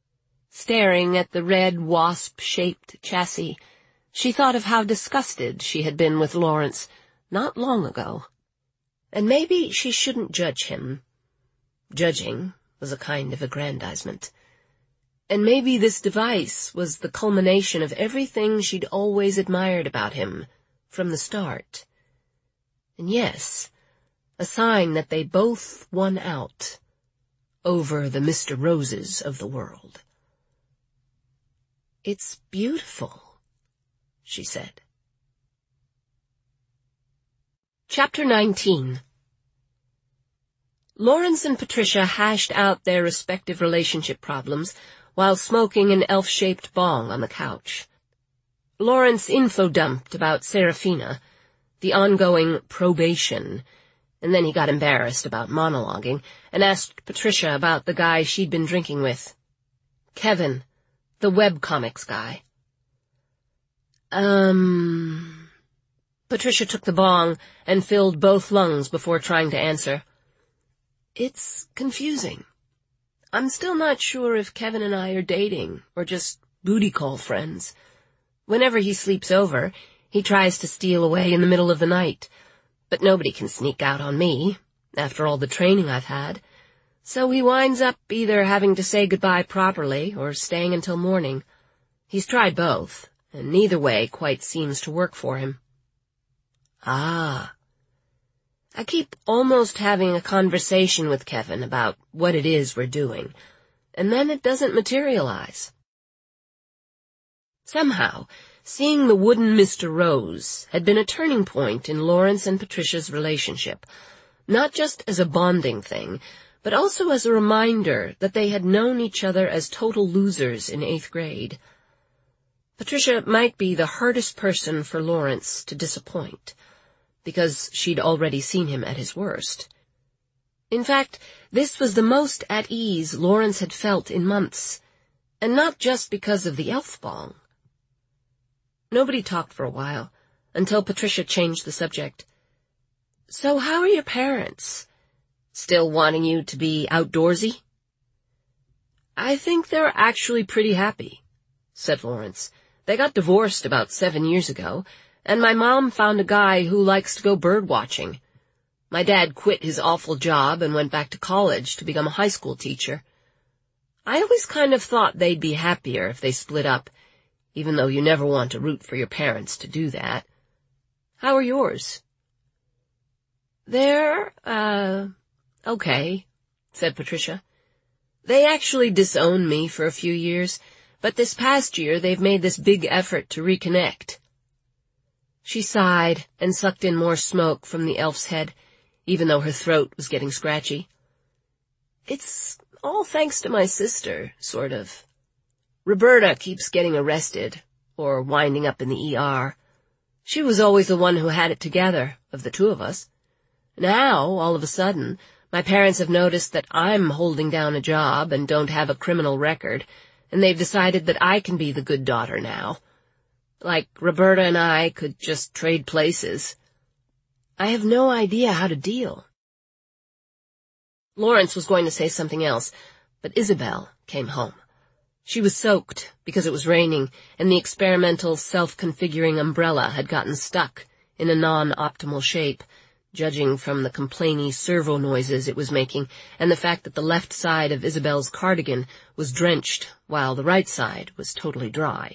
[SPEAKER 1] Staring at the red wasp-shaped chassis, she thought of how disgusted she had been with Lawrence not long ago. And maybe she shouldn't judge him. Judging was a kind of aggrandizement. And maybe this device was the culmination of everything she'd always admired about him from the start. And yes, a sign that they both won out over the Mister Roses of the world. "It's beautiful," she said. Chapter nineteen. Lawrence and Patricia hashed out their respective relationship problems while smoking an elf-shaped bong on the couch. Lawrence info-dumped about Serafina, the ongoing probation, and then he got embarrassed about monologuing and asked Patricia about the guy she'd been drinking with. Kevin, the webcomics guy. Um... Patricia took the bong and filled both lungs before trying to answer. "It's confusing. I'm still not sure if Kevin and I are dating or just booty call friends. Whenever he sleeps over, he tries to steal away in the middle of the night, but nobody can sneak out on me, after all the training I've had. So he winds up either having to say goodbye properly or staying until morning. He's tried both, and neither way quite seems to work for him." "Ah. I keep almost having a conversation with Kevin about what it is we're doing, and then it doesn't materialize." Somehow, seeing the wooden Mister Rose had been a turning point in Lawrence and Patricia's relationship, not just as a bonding thing, but also as a reminder that they had known each other as total losers in eighth grade. Patricia might be the hardest person for Lawrence to disappoint, because she'd already seen him at his worst. In fact, this was the most at ease Lawrence had felt in months, and not just because of the elf bong. Nobody talked for a while, until Patricia changed the subject. "So how are your parents? Still wanting you to be outdoorsy?" "I think they're actually pretty happy," said Lawrence. "They got divorced about seven years ago, and my mom found a guy who likes to go bird watching. My dad quit his awful job and went back to college to become a high school teacher. I always kind of thought they'd be happier if they split up, even though you never want to root for your parents to do that. How are yours?" "They're, uh, okay," said Patricia. "They actually disowned me for a few years, but this past year they've made this big effort to reconnect." She sighed and sucked in more smoke from the elf's head, even though her throat was getting scratchy. "It's all thanks to my sister, sort of. Roberta keeps getting arrested, or winding up in the E R. She was always the one who had it together, of the two of us. Now, all of a sudden, my parents have noticed that I'm holding down a job and don't have a criminal record, and they've decided that I can be the good daughter now. Like Roberta and I could just trade places. I have no idea how to deal." Lawrence was going to say something else, but Isabel came home. She was soaked because it was raining, and the experimental self-configuring umbrella had gotten stuck in a non-optimal shape, judging from the complainy servo noises it was making and the fact that the left side of Isabel's cardigan was drenched while the right side was totally dry.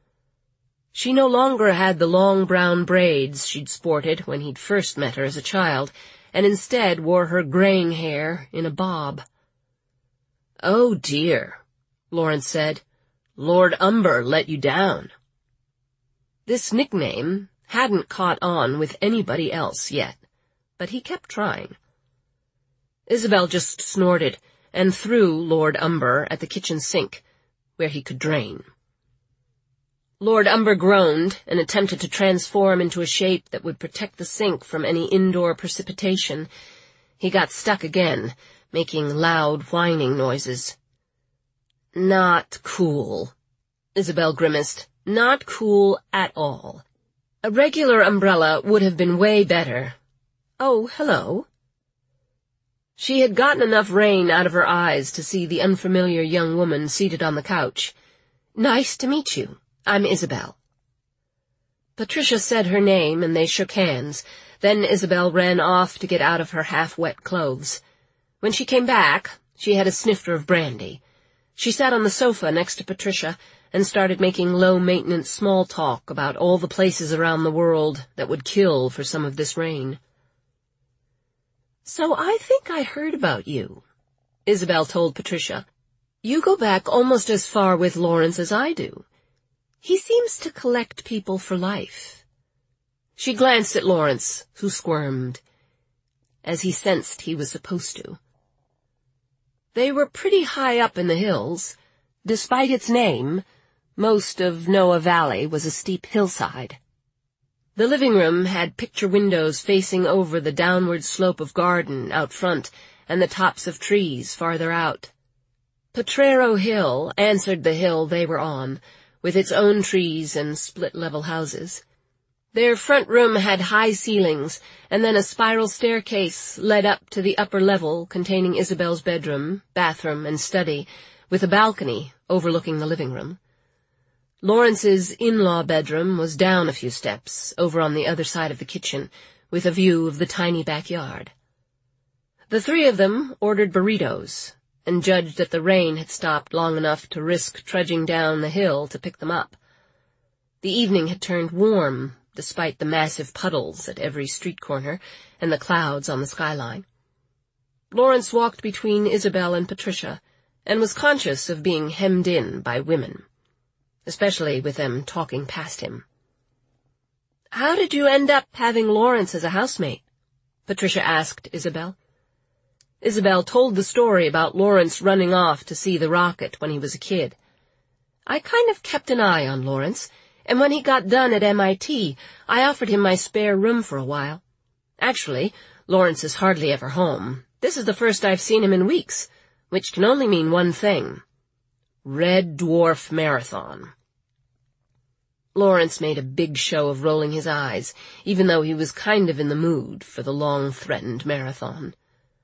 [SPEAKER 1] She no longer had the long brown braids she'd sported when he'd first met her as a child, and instead wore her graying hair in a bob. "Oh, dear," Lawrence said. "Lord Umber let you down." This nickname hadn't caught on with anybody else yet, but he kept trying. Isabel just snorted and threw Lord Umber at the kitchen sink, where he could drain. Lord Umber groaned and attempted to transform into a shape that would protect the sink from any indoor precipitation. He got stuck again, making loud whining noises. "Not cool," Isabel grimaced. "Not cool at all. A regular umbrella would have been way better. Oh, hello." She had gotten enough rain out of her eyes to see the unfamiliar young woman seated on the couch. "Nice to meet you. I'm Isabel." Patricia said her name, and they shook hands. Then Isabel ran off to get out of her half-wet clothes. When she came back, she had a snifter of brandy. She sat on the sofa next to Patricia and started making low-maintenance small talk about all the places around the world that would kill for some of this rain. "So I think I heard about you," Isabel told Patricia. "You go back almost as far with Lawrence as I do. He seems to collect people for life." She glanced at Lawrence, who squirmed, as he sensed he was supposed to. They were pretty high up in the hills. Despite its name, most of Noah Valley was a steep hillside. The living room had picture windows facing over the downward slope of garden out front and the tops of trees farther out. Potrero Hill answered the hill they were on, with its own trees and split-level houses. Their front room had high ceilings, and then a spiral staircase led up to the upper level containing Isabel's bedroom, bathroom, and study, with a balcony overlooking the living room. Lawrence's in-law bedroom was down a few steps, over on the other side of the kitchen, with a view of the tiny backyard. The three of them ordered burritos, and judged that the rain had stopped long enough to risk trudging down the hill to pick them up. The evening had turned warm, despite the massive puddles at every street corner and the clouds on the skyline. Lawrence walked between Isabel and Patricia, and was conscious of being hemmed in by women, especially with them talking past him. "How did you end up having Lawrence as a housemate?" Patricia asked Isabel. Isabel told the story about Lawrence running off to see the rocket when he was a kid. "I kind of kept an eye on Lawrence, and when he got done at M I T, I offered him my spare room for a while. Actually, Lawrence is hardly ever home. This is the first I've seen him in weeks, which can only mean one thing. Red Dwarf Marathon." Lawrence made a big show of rolling his eyes, even though he was kind of in the mood for the long-threatened marathon.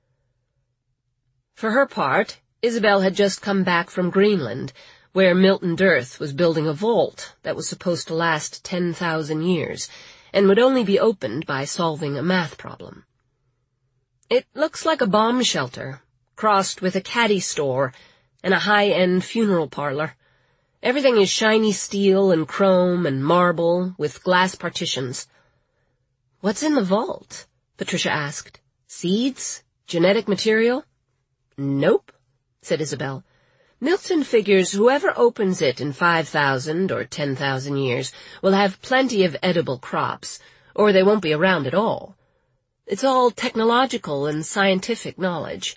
[SPEAKER 1] For her part, Isabel had just come back from Greenland, where Milton Dearth was building a vault that was supposed to last ten thousand years, and would only be opened by solving a math problem. "It looks like a bomb shelter, crossed with a caddy store and a high-end funeral parlor. Everything is shiny steel and chrome and marble, with glass partitions." "What's in the vault?" Patricia asked. "Seeds? Genetic material?" "Nope," said Isabel. "Milton figures whoever opens it in five thousand or ten thousand years will have plenty of edible crops, or they won't be around at all. It's all technological and scientific knowledge.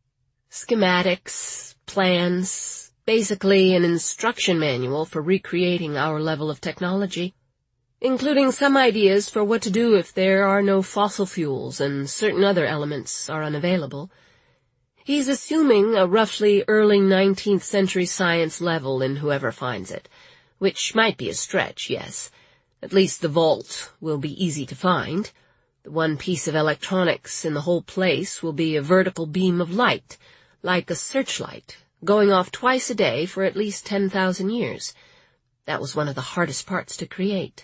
[SPEAKER 1] Schematics, plans, basically an instruction manual for recreating our level of technology, including some ideas for what to do if there are no fossil fuels and certain other elements are unavailable. He's assuming a roughly early nineteenth century science level in whoever finds it, which might be a stretch, yes. At least the vault will be easy to find. The one piece of electronics in the whole place will be a vertical beam of light, like a searchlight, going off twice a day for at least ten thousand years. That was one of the hardest parts to create."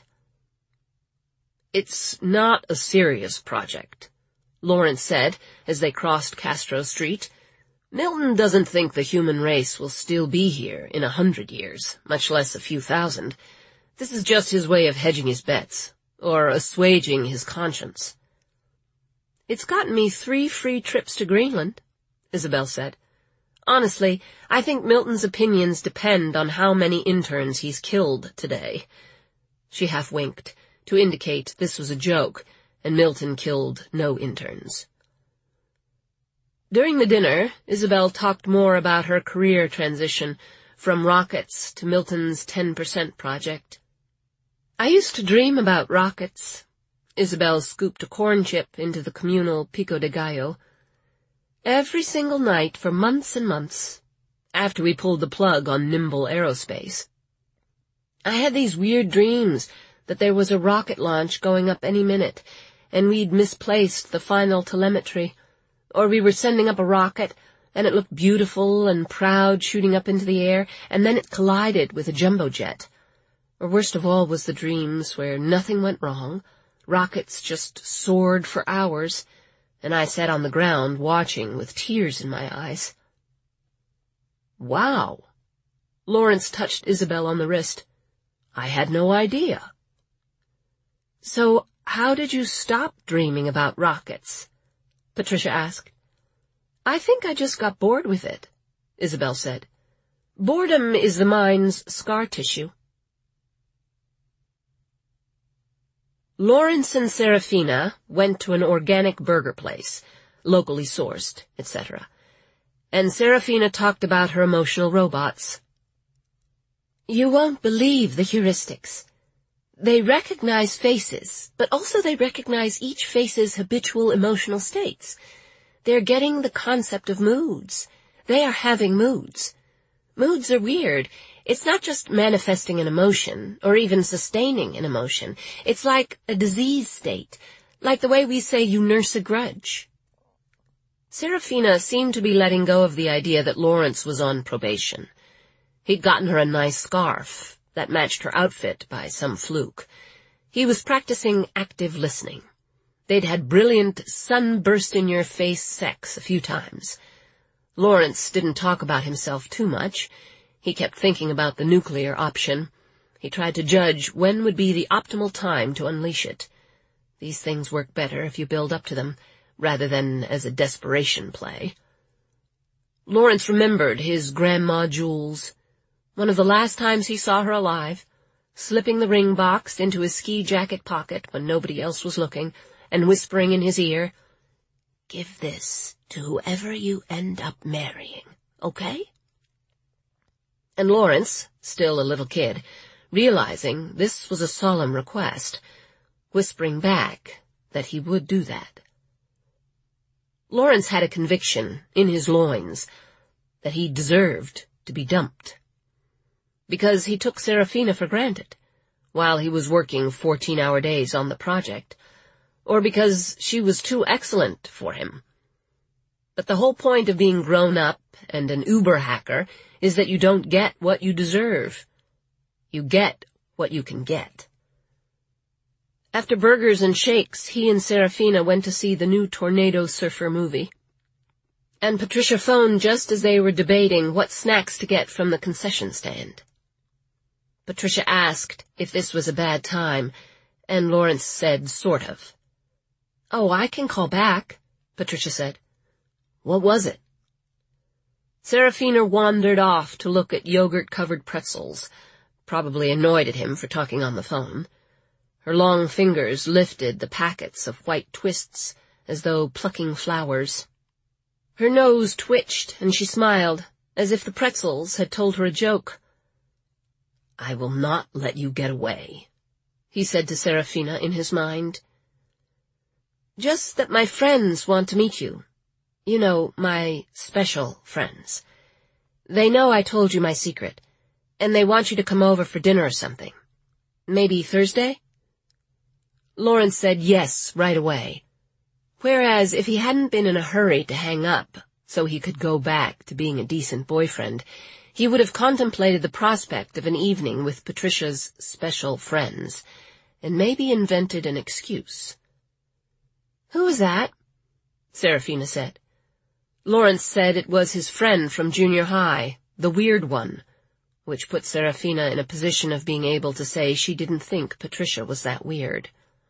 [SPEAKER 1] "It's not a serious project," Lawrence said as they crossed Castro Street. "Milton doesn't think the human race will still be here in a hundred years, much less a few thousand. This is just his way of hedging his bets, or assuaging his conscience." "It's gotten me three free trips to Greenland," Isabel said. "Honestly, I think Milton's opinions depend on how many interns he's killed today." She half winked, to indicate this was a joke, and Milton killed no interns. During the dinner, Isabel talked more about her career transition from rockets to Milton's ten percent project. "I used to dream about rockets." Isabel scooped a corn chip into the communal pico de gallo. "Every single night for months and months, after we pulled the plug on Nimble Aerospace. I had these weird dreams that there was a rocket launch going up any minute, and we'd misplaced the final telemetry, Or we were sending up a rocket, and it looked beautiful and proud shooting up into the air, and then it collided with a jumbo jet. Or worst of all was the dreams where nothing went wrong, rockets just soared for hours, and I sat on the ground watching with tears in my eyes. Wow! Lawrence touched Isabel on the wrist. I had no idea. So how did you stop dreaming about rockets? Patricia asked. I think I just got bored with it, Isabel said. Boredom is the mind's scar tissue. Lawrence and Serafina went to an organic burger place, locally sourced, et cetera, and Serafina talked about her emotional robots. You won't believe the heuristics. They recognize faces, but also they recognize each face's habitual emotional states. They're getting the concept of moods. They are having moods. Moods are weird. It's not just manifesting an emotion, or even sustaining an emotion. It's like a disease state, like the way we say you nurse a grudge. Serafina seemed to be letting go of the idea that Lawrence was on probation. He'd gotten her a nice scarf that matched her outfit by some fluke. He was practicing active listening. They'd had brilliant, sunburst-in-your-face sex a few times. Lawrence didn't talk about himself too much. He kept thinking about the nuclear option. He tried to judge when would be the optimal time to unleash it. These things work better if you build up to them, rather than as a desperation play. Lawrence remembered his Grandma Jules. One of the last times he saw her alive, slipping the ring box into his ski jacket pocket when nobody else was looking, and whispering in his ear, Give this to whoever you end up marrying, okay? And Lawrence, still a little kid, realizing this was a solemn request, whispering back that he would do that. Lawrence had a conviction in his loins that he deserved to be dumped, because he took Serafina for granted while he was working fourteen-hour days on the project, or because she was too excellent for him. But the whole point of being grown up and an Uber hacker is that you don't get what you deserve. You get what you can get. After burgers and shakes, he and Serafina went to see the new Tornado Surfer movie. And Patricia phoned just as they were debating what snacks to get from the concession stand. Patricia asked if this was a bad time, and Lawrence said sort of. Oh, I can call back, Patricia said. What was it? Serafina wandered off to look at yogurt-covered pretzels, probably annoyed at him for talking on the phone. Her long fingers lifted the packets of white twists as though plucking flowers. Her nose twitched, and she smiled, as if the pretzels had told her a joke. I will not let you get away, he said to Serafina in his mind. Just that my friends want to meet you. You know, my special friends. They know I told you my secret, and they want you to come over for dinner or something. Maybe Thursday? Lawrence said yes right away, whereas if he hadn't been in a hurry to hang up so he could go back to being a decent boyfriend, he would have contemplated the prospect of an evening with Patricia's special friends, and maybe invented an excuse. Who was that? Serafina said. Lawrence said it was his friend from junior high, the weird one, which put Serafina in a position of being able to say she didn't think Patricia was that weird.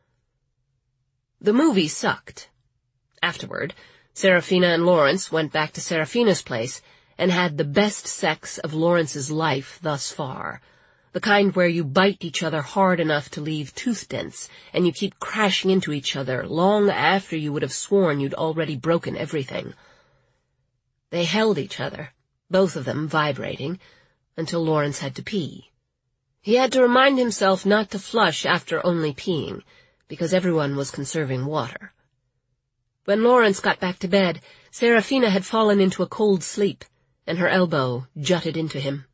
[SPEAKER 1] The movie sucked. Afterward, Serafina and Lawrence went back to Serafina's place and had the best sex of Lawrence's life thus far, the kind where you bite each other hard enough to leave tooth dents, and you keep crashing into each other long after you would have sworn you'd already broken everything. They held each other, both of them vibrating, until Lawrence had to pee. He had to remind himself not to flush after only peeing, because everyone was conserving water. When Lawrence got back to bed, Serafina had fallen into a cold sleep, and her elbow jutted into him.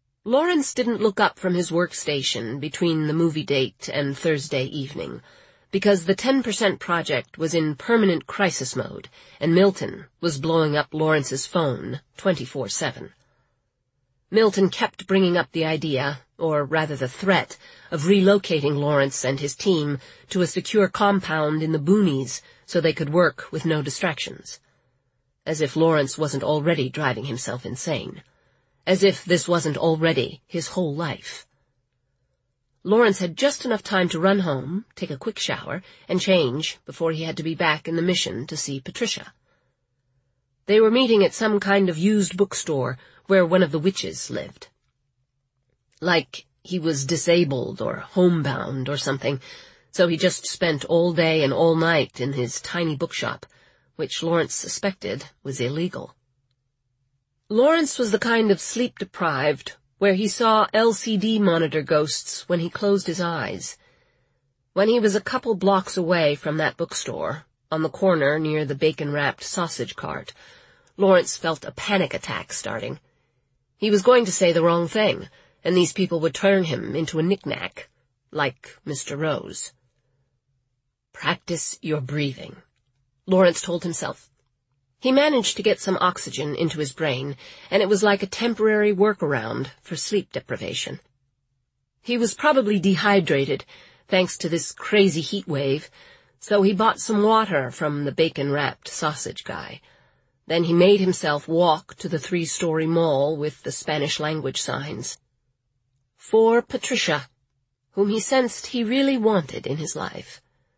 [SPEAKER 1] Lawrence didn't look up from his workstation between the movie date and Thursday evening, because the ten percent project was in permanent crisis mode, and Milton was blowing up Lawrence's phone twenty-four seven. Milton kept bringing up the idea, or rather the threat, of relocating Lawrence and his team to a secure compound in the boonies so they could work with no distractions. As if Lawrence wasn't already driving himself insane. As if this wasn't already his whole life. Lawrence had just enough time to run home, take a quick shower, and change before he had to be back in the Mission to see Patricia. They were meeting at some kind of used bookstore where one of the witches lived. Like he was disabled or homebound or something, so he just spent all day and all night in his tiny bookshop, which Lawrence suspected was illegal. Lawrence was the kind of sleep-deprived where he saw L C D monitor ghosts when he closed his eyes. When he was a couple blocks away from that bookstore, on the corner near the bacon-wrapped sausage cart, Lawrence felt a panic attack starting. He was going to say the wrong thing, and these people would turn him into a knick-knack, like Mister Rose. Practice your breathing, Lawrence told himself. He managed to get some oxygen into his brain, and it was like a temporary workaround for sleep deprivation. He was probably dehydrated, thanks to this crazy heat wave, so he bought some water from the bacon-wrapped sausage guy. Then he made himself walk to the three-story mall with the Spanish-language signs. For Patricia, whom he sensed he really wanted in his life.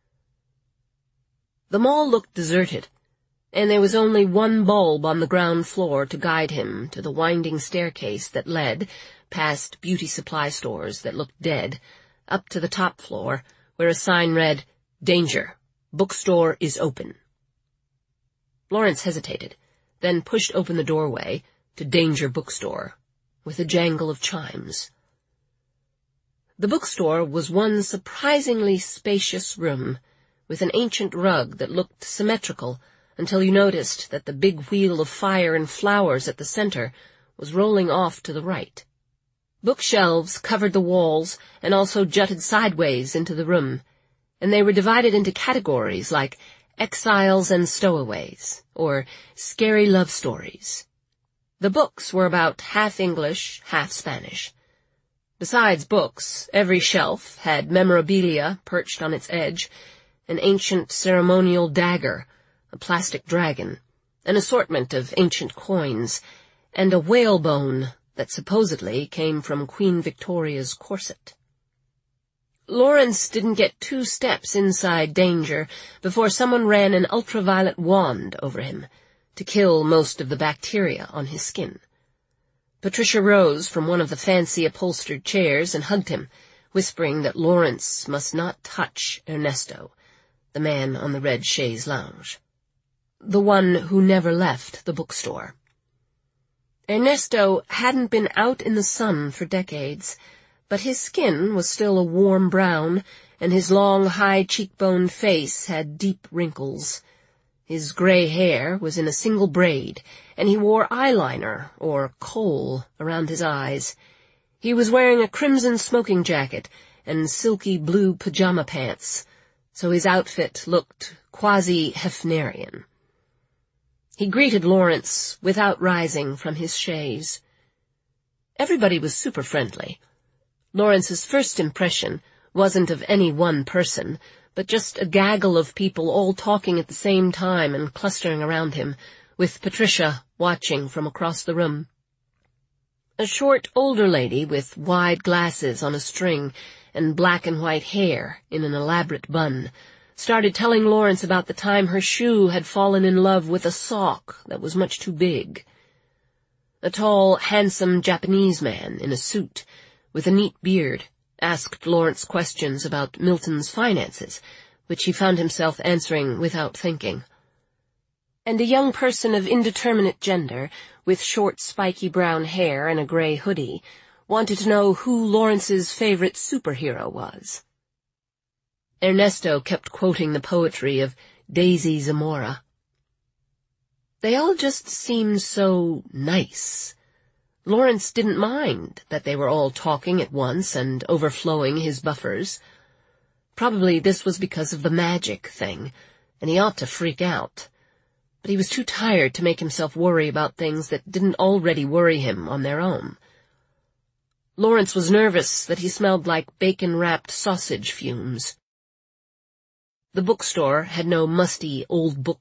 [SPEAKER 1] The mall looked deserted, and there was only one bulb on the ground floor to guide him to the winding staircase that led, past beauty supply stores that looked dead, up to the top floor, where a sign read, "Danger, bookstore is open." Lawrence hesitated, then pushed open the doorway to Danger Bookstore, with a jangle of chimes. The bookstore was one surprisingly spacious room, with an ancient rug that looked symmetrical, until you noticed that the big wheel of fire and flowers at the center was rolling off to the right. Bookshelves covered the walls and also jutted sideways into the room, and they were divided into categories like exiles and stowaways, or scary love stories. The books were about half English, half Spanish. Besides books, every shelf had memorabilia perched on its edge, an ancient ceremonial dagger, a plastic dragon, an assortment of ancient coins, and a whalebone that supposedly came from Queen Victoria's corset. Lawrence didn't get two steps inside Danger before someone ran an ultraviolet wand over him to kill most of the bacteria on his skin. Patricia rose from one of the fancy upholstered chairs and hugged him, whispering that Lawrence must not touch Ernesto, the man on the red chaise lounge. The one who never left the bookstore. Ernesto hadn't been out in the sun for decades, but his skin was still a warm brown, and his long, high cheekboned face had deep wrinkles. His gray hair was in a single braid, and he wore eyeliner, or kohl, around his eyes. He was wearing a crimson smoking jacket and silky blue pajama pants, so his outfit looked quasi-Hefnerian. He greeted Lawrence without rising from his chaise. Everybody was super friendly. Lawrence's first impression wasn't of any one person, but just a gaggle of people all talking at the same time and clustering around him, with Patricia watching from across the room. A short, older lady with wide glasses on a string and black and white hair in an elaborate bun started telling Lawrence about the time her shoe had fallen in love with a sock that was much too big. A tall, handsome Japanese man in a suit, with a neat beard, asked Lawrence questions about Milton's finances, which he found himself answering without thinking. And a young person of indeterminate gender, with short, spiky brown hair and a gray hoodie, wanted to know who Lawrence's favorite superhero was. Ernesto kept quoting the poetry of Daisy Zamora. They all just seemed so nice. Lawrence didn't mind that they were all talking at once and overflowing his buffers. Probably this was because of the magic thing, and he ought to freak out. But he was too tired to make himself worry about things that didn't already worry him on their own. Lawrence was nervous that he smelled like bacon-wrapped sausage fumes. The bookstore had no musty old book